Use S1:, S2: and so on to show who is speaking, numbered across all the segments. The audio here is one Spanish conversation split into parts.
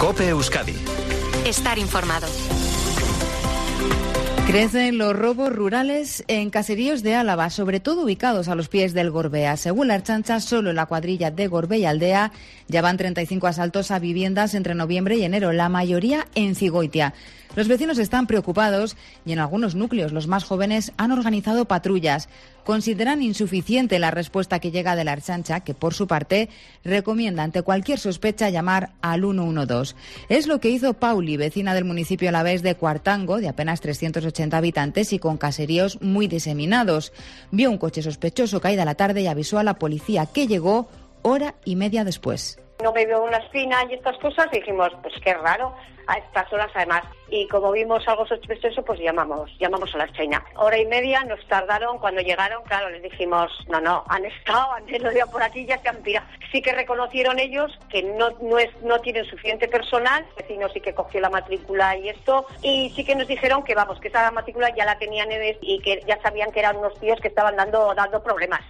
S1: COPE Euskadi.
S2: Estar informado.
S3: Crecen los robos rurales en caseríos de Álava, sobre todo ubicados a los pies del Gorbea. Según la Ertzaintza, solo en la cuadrilla de Gorbea Aldea ya van 35 asaltos a viviendas entre noviembre y enero, la mayoría en Cigoitia. Los vecinos están preocupados y en algunos núcleos los más jóvenes han organizado patrullas. Consideran insuficiente la respuesta que llega de la Ertzaintza, que por su parte recomienda ante cualquier sospecha llamar al 112. Es lo que hizo Pauli, vecina del municipio alavés de Cuartango, de apenas 380 habitantes y con caseríos muy diseminados. Vio un coche sospechoso caída a la tarde y avisó a la policía, que llegó hora y media después.
S4: No me veo una espina y estas cosas y dijimos, pues qué raro, a estas horas además. Y como vimos algo sospechoso, pues llamamos a la Ertzaintza. Hora y media nos tardaron, cuando llegaron, claro, les dijimos, no, han estado, antes lo por aquí, ya se han pirado. Sí que reconocieron ellos que no tienen suficiente personal, el vecino sí que cogió la matrícula y esto, y sí que nos dijeron que que esa matrícula ya la tenían y que ya sabían que eran unos tíos que estaban dando problemas.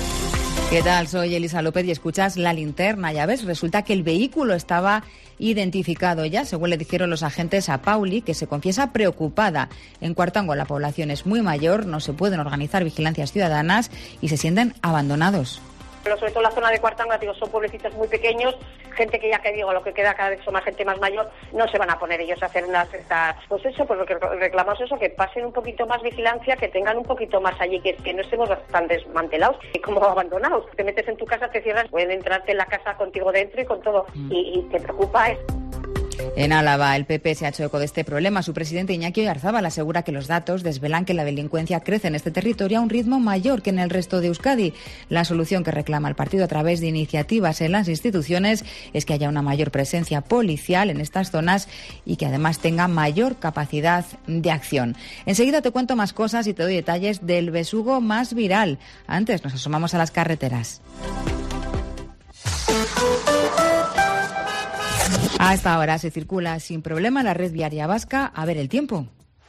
S3: ¿Qué tal? Soy Elisa López y escuchas La Linterna. Ya ves, resulta que el vehículo estaba identificado ya, según le dijeron los agentes a Pauli, que se confiesa preocupada. En Cuartango la población es muy mayor, no se pueden organizar vigilancias ciudadanas y se sienten abandonados.
S4: Sobre todo en la zona de Cuartango, son pueblecitos muy pequeños, gente que lo que queda cada vez son más gente más mayor, no se van a poner ellos a hacer unas pues lo que reclamamos que pasen un poquito más vigilancia, que tengan un poquito más allí, que no estemos tan desmantelados y como abandonados. Te metes en tu casa, te cierras, pueden entrarte en la casa contigo dentro y con todo, y te preocupa es.
S3: En Álava, el PP se ha hecho eco de este problema. Su presidente Iñaki Oyarzábal asegura que los datos desvelan que la delincuencia crece en este territorio a un ritmo mayor que en el resto de Euskadi. La solución que reclama el partido a través de iniciativas en las instituciones es que haya una mayor presencia policial en estas zonas y que además tenga mayor capacidad de acción. Enseguida te cuento más cosas y te doy detalles del besugo más viral. Antes nos asomamos a las carreteras. A esta hora se circula sin problema la red viaria vasca. A ver el tiempo.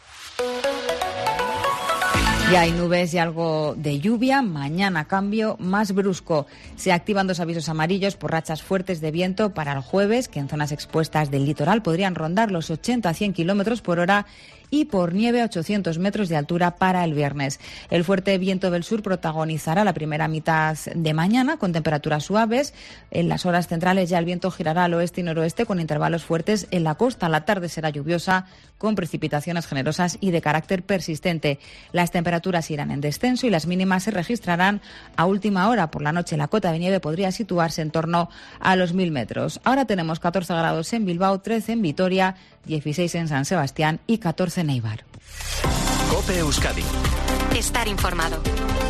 S3: Ya hay nubes y algo de lluvia. Mañana cambio más brusco. Se activan 2 avisos amarillos por rachas fuertes de viento para el jueves, que en zonas expuestas del litoral podrían rondar los 80 a 100 kilómetros por hora, y por nieve a 800 metros de altura para el viernes. El fuerte viento del sur protagonizará la primera mitad de mañana con temperaturas suaves. En las horas centrales ya el viento girará al oeste y noroeste con intervalos fuertes en la costa. La tarde será lluviosa con precipitaciones generosas y de carácter persistente. Las temperaturas irán en descenso y las mínimas se registrarán a última hora. Por la noche la cota de nieve podría situarse en torno a los 1000 metros. Ahora tenemos 14 grados en Bilbao, 13 en Vitoria, 16 en San Sebastián y 14 en Eibar.
S1: COPE Euskadi.
S2: Estar informado.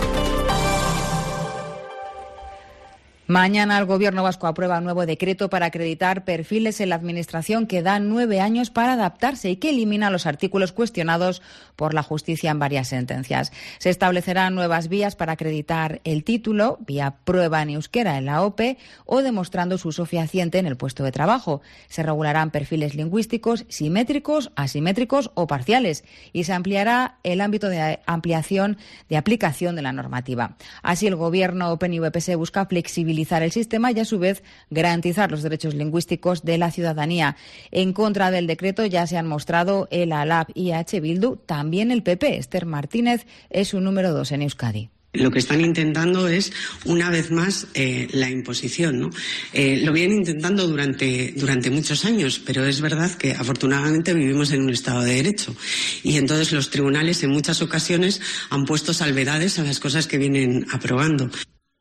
S3: Mañana el Gobierno vasco aprueba un nuevo decreto para acreditar perfiles en la Administración que da 9 años para adaptarse y que elimina los artículos cuestionados por la justicia en varias sentencias. Se establecerán nuevas vías para acreditar el título, vía prueba en euskera en la OPE o demostrando su uso fehaciente en el puesto de trabajo. Se regularán perfiles lingüísticos simétricos, asimétricos o parciales y se ampliará el ámbito de aplicación de la normativa. Así el Gobierno PNV-PSE busca flexibilizar el sistema y a su vez garantizar los derechos lingüísticos de la ciudadanía. En contra del decreto ya se han mostrado el ALAB y EH Bildu, también el PP. Esther Martínez es su número 2 en Euskadi.
S5: Lo que están intentando es, una vez más, la imposición, ¿no? Lo vienen intentando durante muchos años, pero es verdad que afortunadamente vivimos en un Estado de Derecho. Y entonces los tribunales en muchas ocasiones han puesto salvedades a las cosas que vienen aprobando.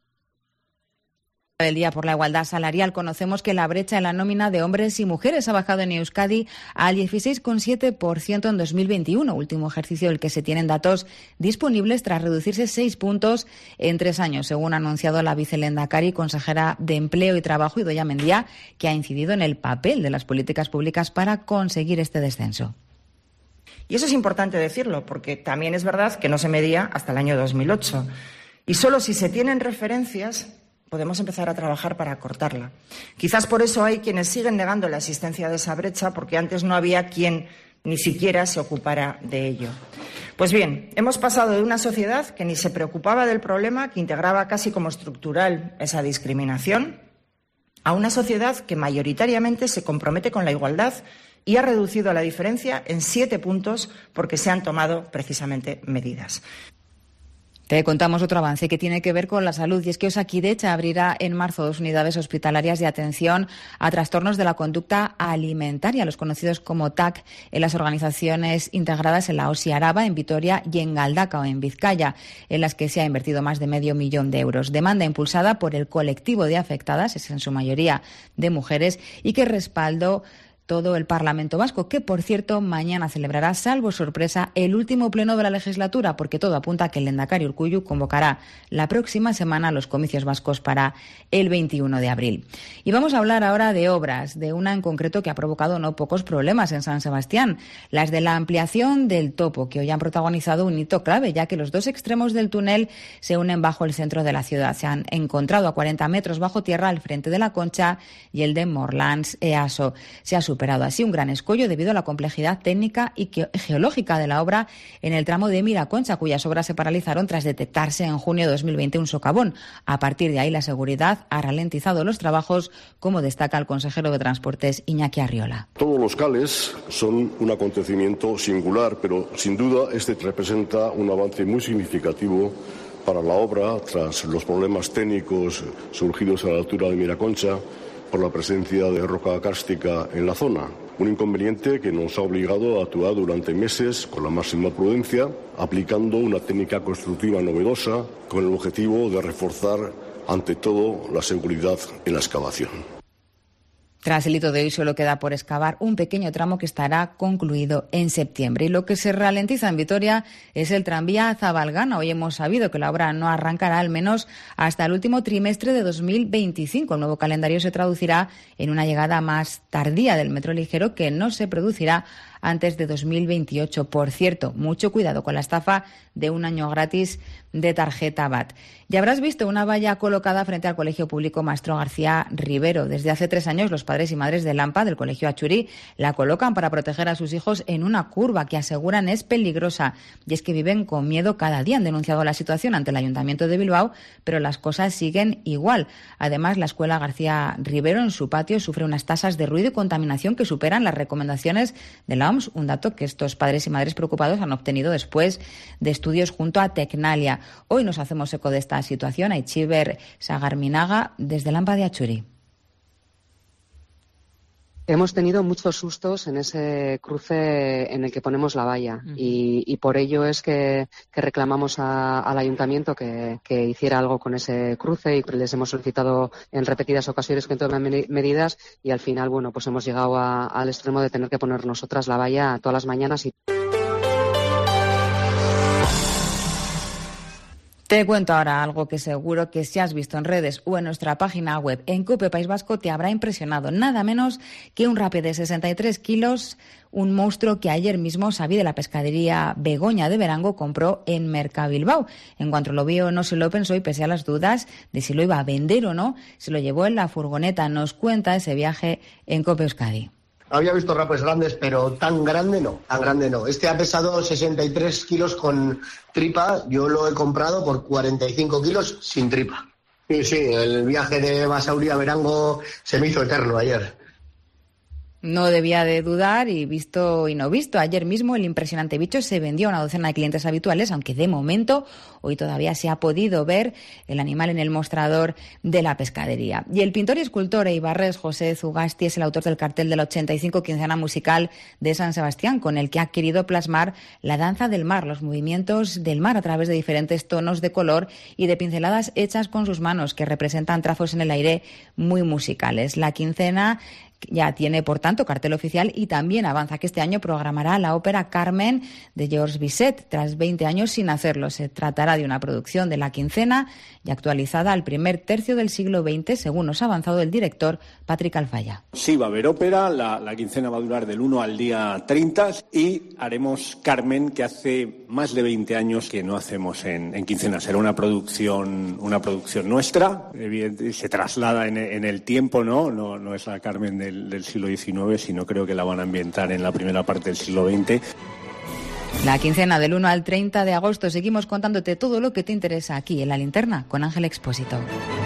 S3: Del Día por la Igualdad Salarial conocemos que la brecha en la nómina de hombres y mujeres ha bajado en Euskadi al 16,7% en 2021, último ejercicio del que se tienen datos disponibles tras reducirse 6 puntos en 3 años, según ha anunciado la vicelehendakari, consejera de Empleo y Trabajo, Idoia Mendia, que ha incidido en el papel de las políticas públicas para conseguir este descenso.
S6: Y eso es importante decirlo, porque también es verdad que no se medía hasta el año 2008. Y solo si se tienen referencias podemos empezar a trabajar para acortarla. Quizás por eso hay quienes siguen negando la existencia de esa brecha, porque antes no había quien ni siquiera se ocupara de ello. Pues bien, hemos pasado de una sociedad que ni se preocupaba del problema, que integraba casi como estructural esa discriminación, a una sociedad que mayoritariamente se compromete con la igualdad y ha reducido la diferencia en 7 puntos porque se han tomado precisamente medidas.
S3: Te contamos otro avance que tiene que ver con la salud, y es que Osakidetza abrirá en marzo 2 unidades hospitalarias de atención a trastornos de la conducta alimentaria, los conocidos como TAC, en las organizaciones integradas en la OSI Araba, en Vitoria y en Galdakao, en Vizcaya, en las que se ha invertido más de $500.000 de euros. Demanda impulsada por el colectivo de afectadas, es en su mayoría de mujeres, y que respaldó todo el Parlamento Vasco, que, por cierto, mañana celebrará, salvo sorpresa, el último pleno de la legislatura, porque todo apunta a que el lehendakari Urkullu convocará la próxima semana los comicios vascos para el 21 de abril. Y vamos a hablar ahora de obras, de una en concreto que ha provocado no pocos problemas en San Sebastián, las de la ampliación del topo, que hoy han protagonizado un hito clave, ya que los 2 extremos del túnel se unen bajo el centro de la ciudad. Se han encontrado a 40 metros bajo tierra al frente de la Concha y el de Morlans Easo. Se ha superado así un gran escollo debido a la complejidad técnica y geológica de la obra en el tramo de Miraconcha, cuyas obras se paralizaron tras detectarse en junio de 2020 un socavón. A partir de ahí, la seguridad ha ralentizado los trabajos, como destaca el consejero de Transportes, Iñaki Arriola.
S7: Todos los cales son un acontecimiento singular, pero sin duda este representa un avance muy significativo para la obra tras los problemas técnicos surgidos a la altura de Miraconcha por la presencia de roca cárstica en la zona. Un inconveniente que nos ha obligado a actuar durante meses con la máxima prudencia, aplicando una técnica constructiva novedosa con el objetivo de reforzar, ante todo, la seguridad en la excavación.
S3: Tras el hito de hoy solo queda por excavar un pequeño tramo que estará concluido en septiembre. Y lo que se ralentiza en Vitoria es el tranvía Zabalgana. Hoy hemos sabido que la obra no arrancará al menos hasta el último trimestre de 2025. El nuevo calendario se traducirá en una llegada más tardía del metro ligero que no se producirá antes de 2028. Por cierto, mucho cuidado con la estafa de un año gratis de tarjeta VAT. Ya habrás visto una valla colocada frente al Colegio Público Maestro García Rivero. Desde hace 3 años, los padres y madres de Lampa, del Colegio Achurí, la colocan para proteger a sus hijos en una curva que aseguran es peligrosa. Y es que viven con miedo cada día. Han denunciado la situación ante el Ayuntamiento de Bilbao, pero las cosas siguen igual. Además, la Escuela García Rivero en su patio sufre unas tasas de ruido y contaminación que superan las recomendaciones de la OMS, un dato que estos padres y madres preocupados han obtenido después de estudios junto a Tecnalia. Hoy nos hacemos eco de esta situación. Aichiber Sagarminaga, desde Lampa de Achurí.
S8: Hemos tenido muchos sustos en ese cruce en el que ponemos la valla y por ello es que reclamamos al ayuntamiento que hiciera algo con ese cruce y les hemos solicitado en repetidas ocasiones que tomen medidas y al final, bueno, pues hemos llegado al extremo de tener que poner nosotras la valla todas las mañanas y...
S3: Te cuento ahora algo que seguro que si has visto en redes o en nuestra página web en COPE País Vasco te habrá impresionado. Nada menos que un rape de 63 kilos, un monstruo que ayer mismo Xavi de la pescadería Begoña de Verango compró en Mercabilbao. En cuanto lo vio no se lo pensó y pese a las dudas de si lo iba a vender o no, se lo llevó en la furgoneta. Nos cuenta ese viaje en COPE Euskadi.
S9: Había visto rapes grandes, pero tan grande no. Este ha pesado 63 kilos con tripa. Yo lo he comprado por 45 kilos sin tripa. Y sí, el viaje de Basauri a Verango se me hizo eterno ayer.
S3: No debía de dudar y visto y no visto. Ayer mismo el impresionante bicho se vendió a una docena de clientes habituales, aunque de momento hoy todavía se ha podido ver el animal en el mostrador de la pescadería. Y el pintor y escultor eibarrés José Zugasti es el autor del cartel de la 85 quincena musical de San Sebastián, con el que ha querido plasmar la danza del mar, los movimientos del mar a través de diferentes tonos de color y de pinceladas hechas con sus manos que representan trazos en el aire muy musicales. La quincena ya tiene, por tanto, cartel oficial y también avanza que este año programará la ópera Carmen de Georges Bizet, tras 20 años sin hacerlo. Se tratará de una producción de la quincena y actualizada al primer tercio del siglo XX, según nos ha avanzado el director Patrick Alfaya.
S10: Sí, va a haber ópera, la quincena va a durar del 1 al día 30 y haremos Carmen, que hace más de 20 años que no hacemos en quincena. Será una producción nuestra, se traslada en el tiempo, no es la Carmen del siglo XIX, sino creo que la van a ambientar en la primera parte del siglo XX.
S3: La quincena del 1 al 30 de agosto. Seguimos contándote todo lo que te interesa aquí en La Linterna con Ángel Expósito.